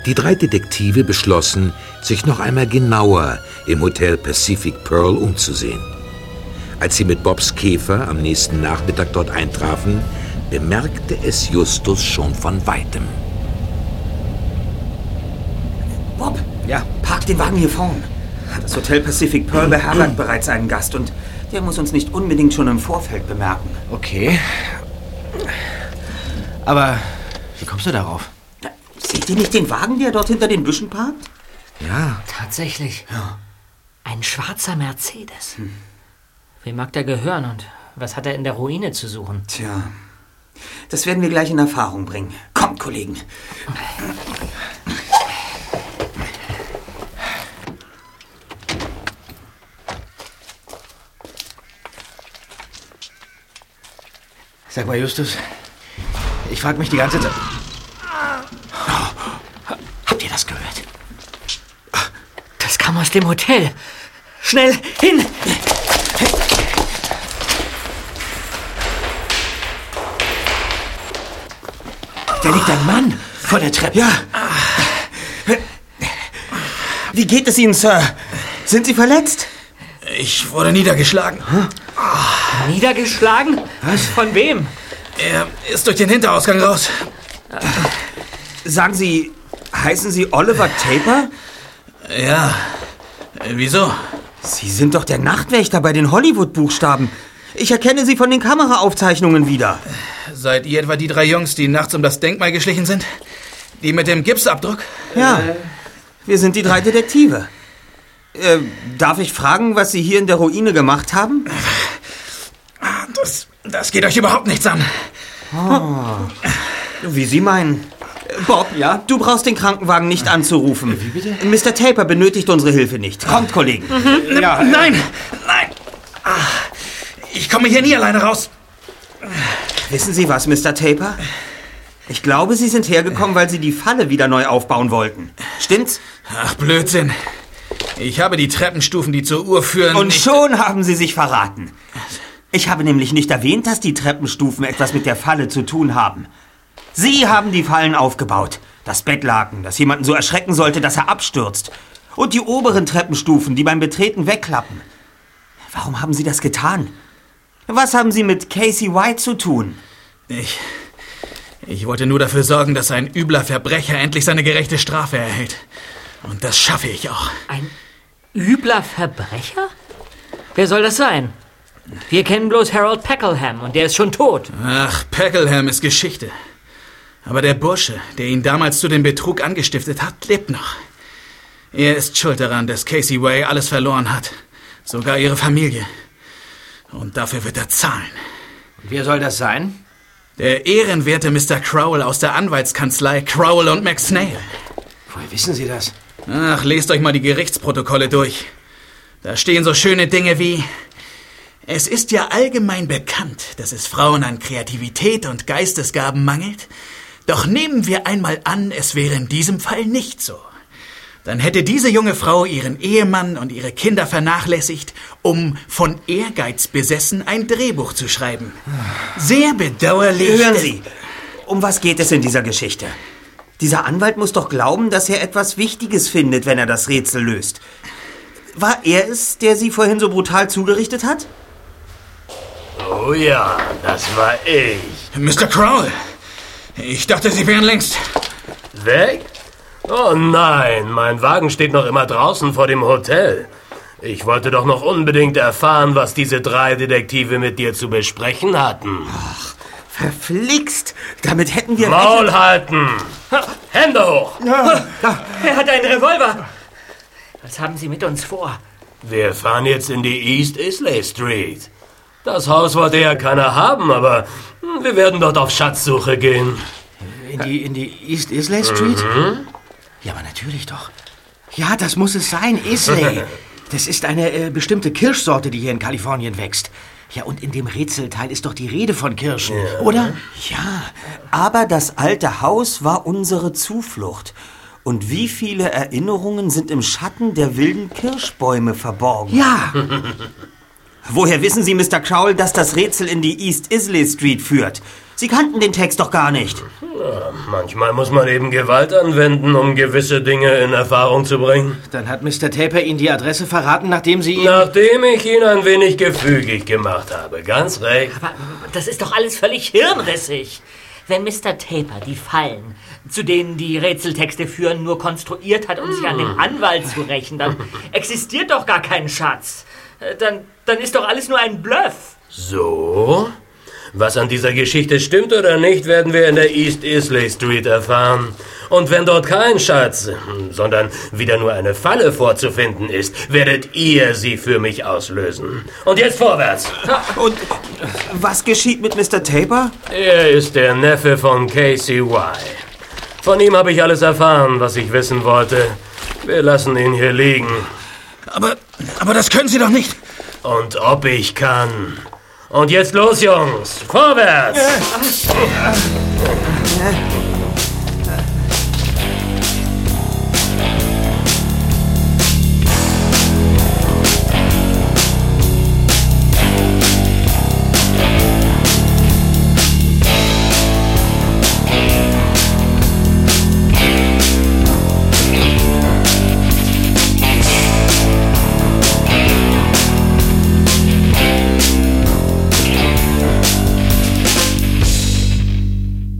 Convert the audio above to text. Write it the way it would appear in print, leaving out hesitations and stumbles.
Die 3 Detektive beschlossen, sich noch einmal genauer im Hotel Pacific Pearl umzusehen. Als sie mit Bobs Käfer am nächsten Nachmittag dort eintrafen, bemerkte es Justus schon von Weitem. Bob, ja, park den Wagen hier vorn. Das Hotel Pacific Pearl beherbergt bereits einen Gast und der muss uns nicht unbedingt schon im Vorfeld bemerken. Okay. Aber wie kommst du darauf? Seht ihr nicht den Wagen, der dort hinter den Büschen parkt? Ja. Tatsächlich. Ja. Ein schwarzer Mercedes. Wem mag der gehören und was hat er in der Ruine zu suchen? Tja, das werden wir gleich in Erfahrung bringen. Kommt, Kollegen. Sag mal, Justus, ich frage mich die ganze Zeit... Habt ihr das gehört? Das kam aus dem Hotel. Schnell hin! Da liegt ein Mann vor der Treppe. Ja. Wie geht es Ihnen, Sir? Sind Sie verletzt? Ich wurde niedergeschlagen. Niedergeschlagen? Was? Von wem? Er ist durch den Hinterausgang raus. Sagen Sie, heißen Sie Oliver Taper? Ja. Wieso? Sie sind doch der Nachtwächter bei den Hollywood-Buchstaben. Ich erkenne Sie von den Kameraaufzeichnungen wieder. Seid ihr etwa die 3 Jungs, die nachts um das Denkmal geschlichen sind? Die mit dem Gipsabdruck? Ja, wir sind die 3 Detektive. Darf ich fragen, was Sie hier in der Ruine gemacht haben? Das geht euch überhaupt nichts an. Oh, wie Sie meinen. Bob, ja? Du brauchst den Krankenwagen nicht anzurufen. Wie bitte? Mr. Taper benötigt unsere Hilfe nicht. Kommt, Kollegen. Ja, nein! Ich komme hier nie alleine raus. Wissen Sie was, Mr. Taper? Ich glaube, Sie sind hergekommen, weil Sie die Falle wieder neu aufbauen wollten. Stimmt's? Ach, Blödsinn. Ich habe die Treppenstufen, die zur Uhr führen... Und schon haben Sie sich verraten. Ich habe nämlich nicht erwähnt, dass die Treppenstufen etwas mit der Falle zu tun haben. Sie haben die Fallen aufgebaut. Das Bettlaken, das jemanden so erschrecken sollte, dass er abstürzt. Und die oberen Treppenstufen, die beim Betreten wegklappen. Warum haben Sie das getan? Was haben Sie mit Casey White zu tun? Ich wollte nur dafür sorgen, dass ein übler Verbrecher endlich seine gerechte Strafe erhält. Und das schaffe ich auch. Ein übler Verbrecher? Wer soll das sein? Wir kennen bloß Harold Peckelham und der ist schon tot. Ach, Peckelham ist Geschichte. Aber der Bursche, der ihn damals zu dem Betrug angestiftet hat, lebt noch. Er ist schuld daran, dass Casey Way alles verloren hat. Sogar ihre Familie. Und dafür wird er zahlen. Und wer soll das sein? Der ehrenwerte Mr. Crowell aus der Anwaltskanzlei Crowell und McSnail. Woher wissen Sie das? Ach, lest euch mal die Gerichtsprotokolle durch. Da stehen so schöne Dinge wie: Es ist ja allgemein bekannt, dass es Frauen an Kreativität und Geistesgaben mangelt. Doch nehmen wir einmal an, es wäre in diesem Fall nicht so. Dann hätte diese junge Frau ihren Ehemann und ihre Kinder vernachlässigt, um von Ehrgeiz besessen ein Drehbuch zu schreiben. Sehr bedauerlich. Hören Sie, um was geht es in dieser Geschichte? Dieser Anwalt muss doch glauben, dass er etwas Wichtiges findet, wenn er das Rätsel löst. War er es, der Sie vorhin so brutal zugerichtet hat? Oh ja, das war ich. Mr. Crowell, ich dachte, Sie wären längst... Weg? Oh nein, mein Wagen steht noch immer draußen vor dem Hotel. Ich wollte doch noch unbedingt erfahren, was diese 3 Detektive mit dir zu besprechen hatten. Ach, verflixt! Damit hätten wir... Maul halten! Hände hoch! Ja. Er hat einen Revolver. Was haben Sie mit uns vor? Wir fahren jetzt in die East Islay Street. Das Haus wollte ja keiner haben, aber wir werden dort auf Schatzsuche gehen. In die East Islay Street? Ja, aber natürlich doch. Ja, das muss es sein, Islay. Das ist eine bestimmte Kirschsorte, die hier in Kalifornien wächst. Ja, und in dem Rätselteil ist doch die Rede von Kirschen, oder? Ja, aber das alte Haus war unsere Zuflucht. Und wie viele Erinnerungen sind im Schatten der wilden Kirschbäume verborgen? Ja. Woher wissen Sie, Mr. Crowell, dass das Rätsel in die East Islay Street führt? Sie kannten den Text doch gar nicht. Ja, manchmal muss man eben Gewalt anwenden, um gewisse Dinge in Erfahrung zu bringen. Dann hat Mr. Taper Ihnen die Adresse verraten, nachdem Sie ihn... Nachdem ich ihn ein wenig gefügig gemacht habe, ganz recht. Aber das ist doch alles völlig hirnrissig. Wenn Mr. Taper die Fallen, zu denen die Rätseltexte führen, nur konstruiert hat, um sich an den Anwalt zu rächen, dann existiert doch gar kein Schatz. Dann ist doch alles nur ein Bluff. So? Was an dieser Geschichte stimmt oder nicht, werden wir in der East Islay Street erfahren. Und wenn dort kein Schatz, sondern wieder nur eine Falle vorzufinden ist, werdet ihr sie für mich auslösen. Und jetzt vorwärts! Und was geschieht mit Mr. Taper? Er ist der Neffe von Casey Y. Von ihm habe ich alles erfahren, was ich wissen wollte. Wir lassen ihn hier liegen. Aber das können Sie doch nicht. Und ob ich kann. Und jetzt los, Jungs! Vorwärts!